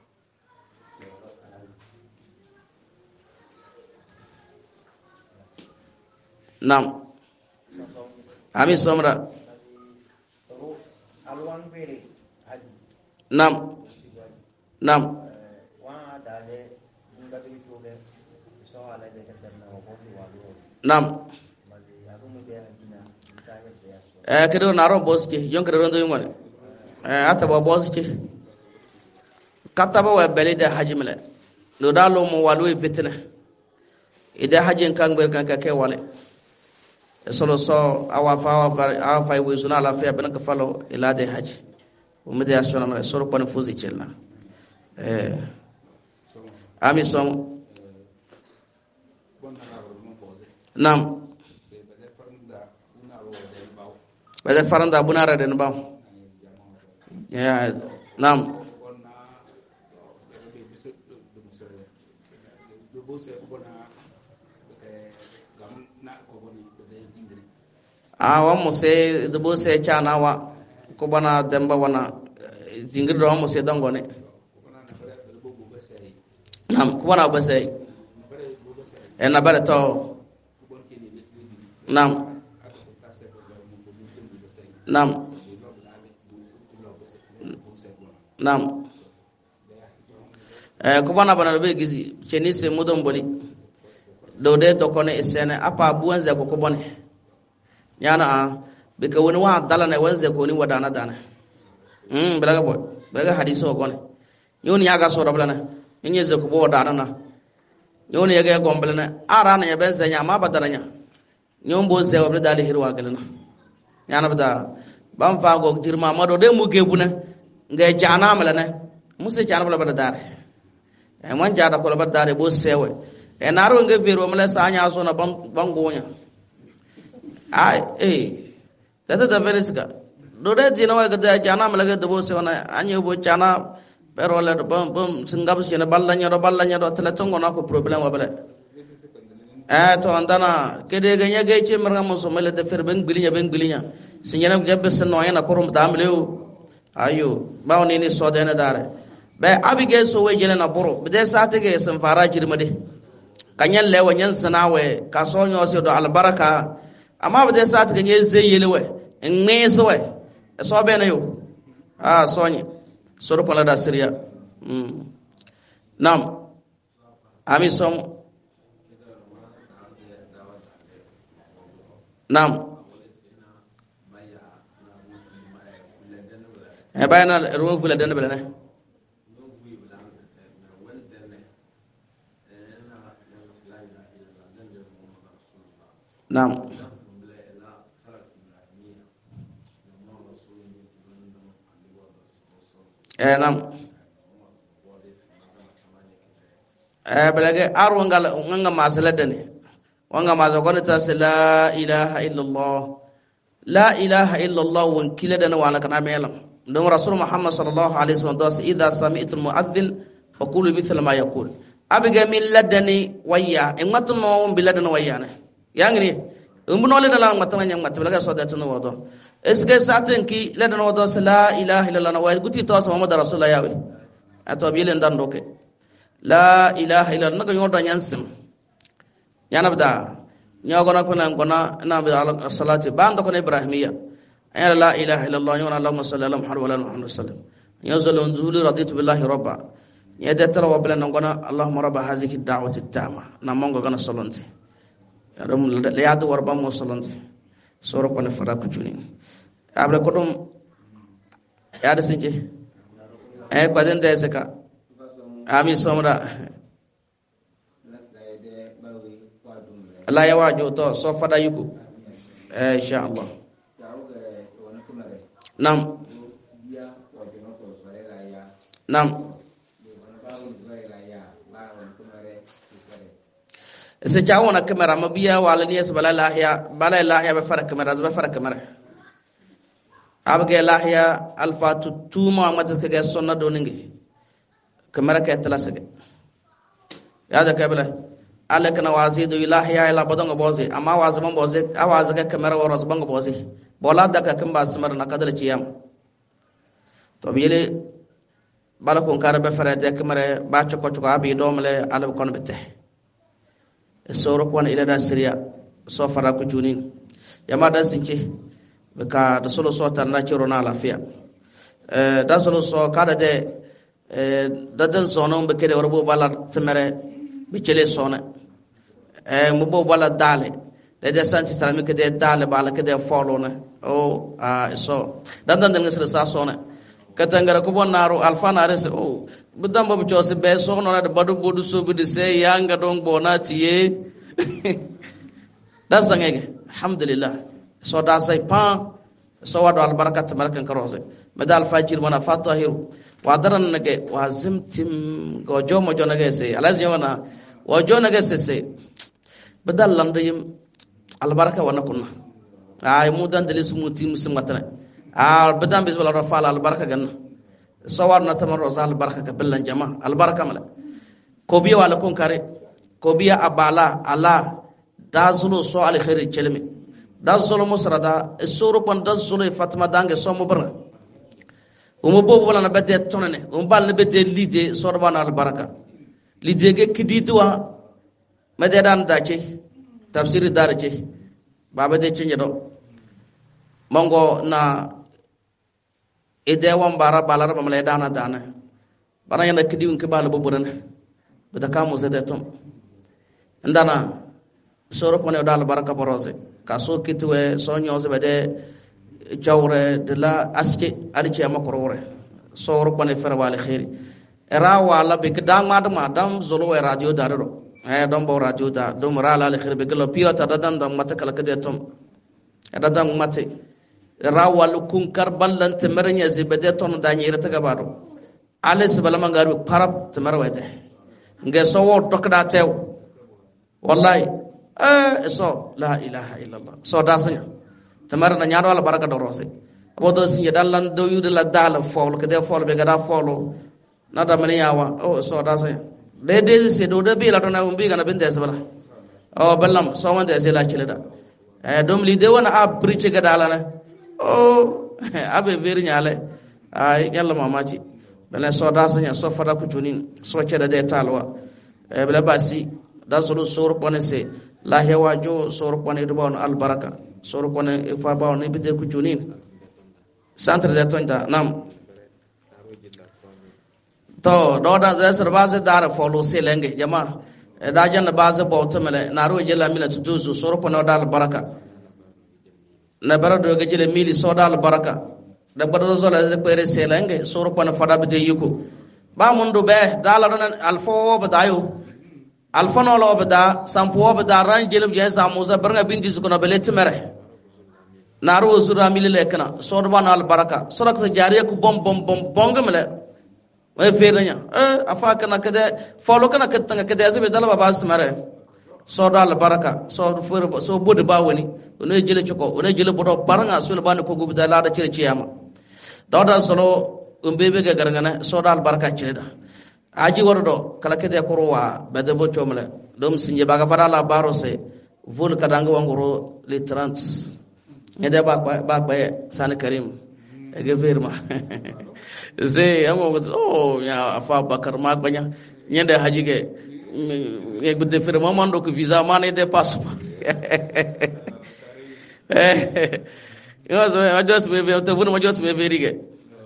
nam ami somra nam nam nam kedo naro boski yon kedo ndo yongone ata ba boski kataba wa belida hajimle do dalo mo walu fitna ida hajin kan ber kan ka ke wale solo so awa fa wi suna la fa ben ka falo ila de haji o me de asona ma soro kon fuzi chelna ami som nam bada faranda bunara den baw ya nam wa mose dubo se chana wa ko bana demba wana jingir do mose dangone nam ko bana ba sai en na bare to nam nam nam ko bana bana be gizi cheni se mudon boli do de to kone esene apa buanze ko bone nyana bika woni wa dala ne wanze ko ni wadana dana belaga boy belaga hadiso ko ne yoni yaga so rablana nyi ze ko bo wadana na yoni yaga ko mbelana ara na yaben se nya ma badala nya nyom bo se wabda dali hirwa galana nyana bada bam fa go jirma ma do de mu gebuna ngai jana malana musse jana bala bada dare e man jada ko bada dare bo sewe e naro ngai vero mala sa nya so na bangonya tata da verisga do de jina wa ga jana malaga do bo se wana anyo bo jana pero le bom singab sina ballanya do tala tongo na ko problem wa bale to andana kede ganya ga che marga mo so mele de fer ben bilinya sinyana jabbe sen no yana korum damleu ayo bawni ni so de na dare be abige so we jele na boro be de sate ge sen fara jirmade kanyan lewa nyan sanawe ka so nyo se do albaraka amma ba dai sa ta ganye zai yi lewe in me so wai so be na yo sonye soro pala da siriya nam ami som nam bayana ruwan fula dan bala ne nam nam belage arwa nganga masaladane wanga mazakone ta la ilaha illallah wan kiladana wala kana melam don rasul muhammad sallallahu alaihi wasallam das idha sami'tu almu'adhdhin faqulu mithla ma yaqul abiga min ladani wayya en matno biladana wayyane yangni umbuno le dala matana nyang matbelaga so datno wodo eske saten ki ladana wodo la ilaha illallah wa guti to so muhammad rasulullah yawe ato bilen dan doke la ilaha illallah naga yoda nyansim yana bda nyogona ko nan gona na bi salati bando ko ibrahimiya ay la ilaha illallah yona allahumma salli ala muhammad wa ala muhammad sallam yazulu nzulu raditu billahi rabba yada tala wa bilan gona allahumma rabb hadhihi ad-da'wati at-tama na mongo gona solonti ram le yadu warba mo solonti soro ko ne fara ku juni abre ko dum yada sinje ko den de seka ami somra la yawajo to so fada yuko insha Allah nam se chaawona kamera mabiya wala ni sabala lahiya bala lahiya be fara kamera abge lahiya alfatu tuma amata ke sonna do ningi kamera ke talasage yada kabla ala kana wazidu lahiya ila badanga bozi amma wazban bozi awaza ke kamera wa razbanga bozi bola daka kamba smar na kadala ciyam to biyele bala kon karbe fara de kamera ba choko abi domle ala kon bete soro kon ila da siriya so fara ku junin yama da since baka da solo so tan na ciro na lafiya da solo so kada de da dan sono be kede warbo bala temere be cele sona mu bo bala dale de santi salami kede dale bala kede follow na so dan ngal sa sona katangara ko bonaro alfana rese o budam babu chose be so no na de badu bodu so budi se yanga don bonati ye da sangege alhamdulillah so da say pan so wado albarakat markan karose medal fajir mana fatahiru wadaran nage wazimtim go jomo jonage se alaz yawana wa jonage se badal lando yim albaraka wana kunna ay mudan dalis muti musmatana badam bis wala rafal albaraka ganna so warna tamaro zal baraka ka billan jama albaraka mala ko biya wala kun kare ko biya abala ala dazulu so al khair chelmi dazulu musrada suru pan dazulu fatima dange so mo barna umu bobu wala na bede tonane bal na bede lide so bana albaraka lide ge kididwa mede dan dace tafsiri darace baba de cinye do mongo na ide wan bara balar ba mala dana bana yana kidiwin ke bala bo burana bada kamo zede tom ndana soro pone dal baraka borose kaso kitwe so nyose bede jawre de la aske alice makorore soro pone ferwale khairi era wala be kedang madam zolo radio darero don bo radio da dum rala le khirbe gelo piota dadan dam mata kala kede tom dadan mate rawal kun karballan temernya zibede ton da nyira ta gabaro alis balama ngaru parab temerwede nge so wo dokda tew wallahi so la ilaha illallah so dasanya temar na nyaado wala baraka do rose bodo sinje dallan do yude la dal folo kede folo be gada folo nada mani yawa so dasanya de se do de bi la to na umbi gana bende se bala ballam so wonde se la chileda dom li de wona a preach ga dalana abe veri nyale ay yalla mamaci bela so dasanya so fada ku tunin so cede de talwa bela basi da solo sor pone se la hewa jo sor pone do bon al baraka sor pone fa ba on be de ku tunin centre de tonda nam to do da zasar base dar follow se lenge jama da janna base bo tamale naru jela mila tuzu sor pone dal baraka na barado ga jele mili so dal baraka da barado zola de pere se lenge sor pone fada be de yuko ba mundu be dala don alfo ba dayo alfa no lo bada sampo bada ran jelib je samuza barnga bindi su kono beleti mere naru sura milile kana sodban al baraka sorak sa jariya ku bom mele e feranya afa kana kede folo kana ketanga kede azabe dala baba smare sodal baraka so fur so bod ba woni ono jele choko ono jele bodo baranga sul ban ko gubu dala da cire ciyama dawda solo umbebe ga garngana sodal baraka cireda aji wordo kala kede korwa bede bo chomle dom sinje baga fara la baro se vol kadanga wangoro le 30 ngede ba san karim ege verma ze amo ya afa bakar ma banya nyende hajige nge gudde firma mando ko visa mane de passeport yo so ajos be te bunu majos be verige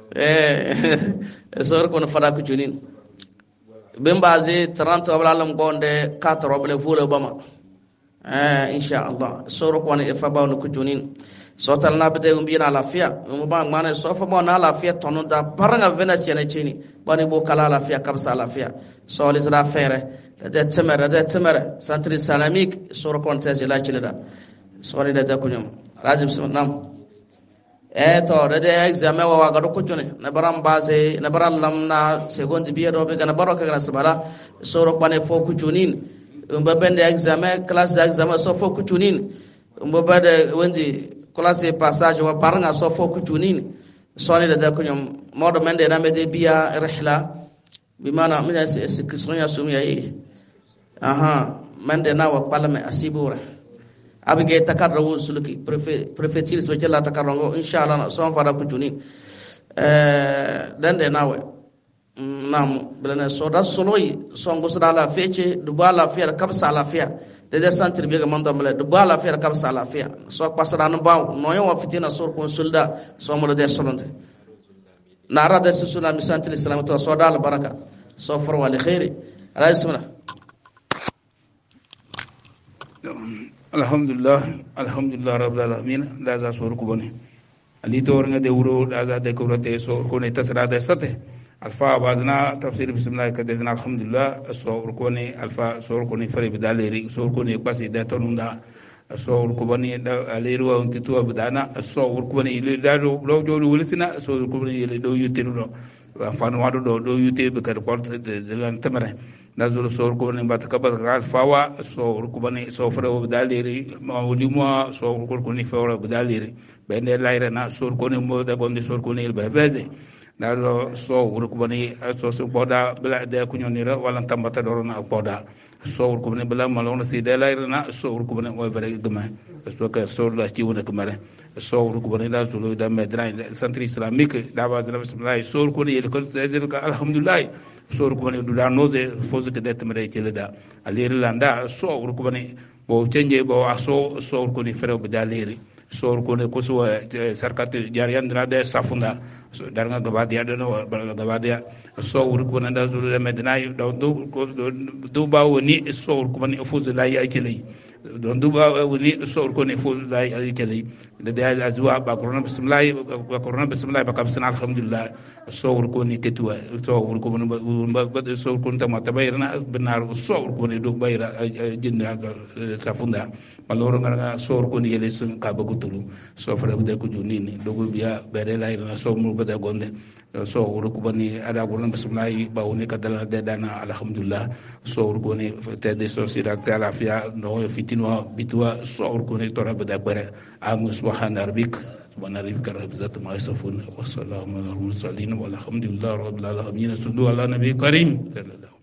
sor ko no fara ku chunin bembaze 30 walalam gonde 4 roble fulo bama insha Allah soro ko ne fa bawno ku junin so tal na bede umbi na lafiya um ba mane so fa mo na lafiya tono da paranga vena chene chini bani bo kala lafiya kabsa lafiya so les ra fere de temere santri salamik soro ko te la chilida so le de kunyum rajib sunam to de examen wa ga ko jone na baram base na baram lamna seconde biye do be kana baraka kana sabala soro bane fo ku junin umba bende examen classe d'examen so fo ku junin umba bade wendi classe passage wa paranga so fo ku junin so le de kunyum modo mende na mede biya rihla bimana mina se kisronya sumi yi mende na wa palame asibura abige takarra wusuluki prefecture so jella takarrongo inshallah so fara ku juni dande nawe nam belane so da soloi so ngo sala la fece du bala fiya kabsa la fiya de centre bi ga mando mele du bala fiya kabsa la fiya so pasara no baw no yo wa fitina sur consulda so mo de solonde nara de sunna mi centre islam to so dal baraka so for wal khairi ala ismina alhamdulillah rabbil alamin la za so ruku bane ali to nga de wuro da za de ko rote so ko ne tasra da sate alfa bazna tafsir bismillah ka de zna alhamdulillah so ko ne alfa so ko ne fare bidaleri so ko ne basi da tonunda so ko bani da aliru wa untitu abdana so ko bani ile da do jodo wulisina so ko bani ile do yutiru fan wado do yute be kar ko de lan tamare da zulu so ko bani bat ka bat ka alfa so ko bani so fare bidaleri mawli mo so ko ne fare bidaleri be ne layra na so ko ne mo da gonde so ko ne be beze da do so ko bani so boda bla de ko nyonira wala tambata do na boda so ko ne bala malona si de layra na so ko ne o bare gama so ka so la ci wona kamare so ko ne da zulu da medran centre islamique da bazna bismillah so ko ne ko zil ka alhamdulillah so ko ne du da noze fozu ke det mere ci da alir landa so ko ne bo cenje bo aso so ko ne fere be daleri so ko ne ko so sarkat jariyan da safunda so darga gabadia do no gabadia so ko ne da zulu da medina do ba woni so ko ne fozu la ya ci lay don duba woni so ko ne fozu la ya ci lay da azwa ba corona bismillah ba kabsana alhamdulillah so ko ne ketwa so ko ne ba so ko ta mata bayna binar so ko ne do bayra jinna safunda maloro ngara so ko ne yele sun ka ba gutulu so fara de ko junini dogo biya bere la ina so mu ba da gonde so ko bani ada corona bismillah ba woni ka dala de dana alhamdulillah so ko ne te de sociedad ta lafiya no fitino bitwa so ko ne tora ba da bare amus subhana rabbik subhana rabbika rabbil izzati ma yasifun wa salamun alal mursalin walhamdulillahi rabbil alamin sallu ala nabi karim sallallahu